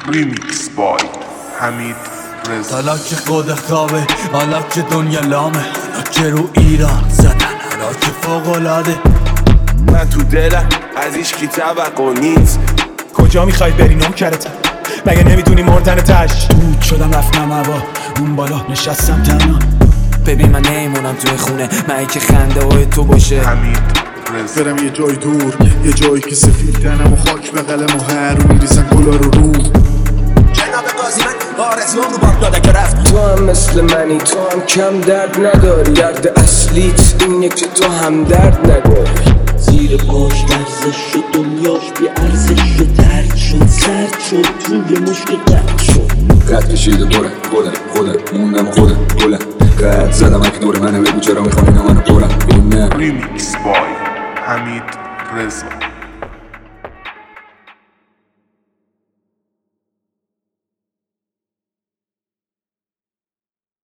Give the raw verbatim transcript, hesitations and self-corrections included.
ریمیکس بای حمید رضا. حالا که خود خوابه، حالا که دنیا لامه، حالا که رو ایران زدن، حالا که فوق‌العاده. من تو دلم از ایشکی توقع نیست. کجا میخوای بری نوکرتم؟ مگه نمیدونی مردن تش؟ دود شدم رفتم هوا، اون بالا نشستم تنها. ببین من نیمونم توی خونه، من که خنده های تو باشه. حمید رضا. برم یه جای دور، یه جایی که سفید تنم و خاک بغلم و هر رو میریزن گلا رو رو. جناب قاضی من آرزوام رو باب داده که رفت. تو هم مثل منی، تو هم کم درد نداری. درد اصلیت اینه که تو هم درد نداری. زیر پاش لرزش شد، دنیاش بی ارزش شد، ترد شد، سرد شد، توی مشک قد شد. قد کشیده پره خوده خوده موندم خوده گله. قد زدم اک نور منه، بگو چرا میخوام اینا منو پرم. این نه ریمیکس بای حمید رضا.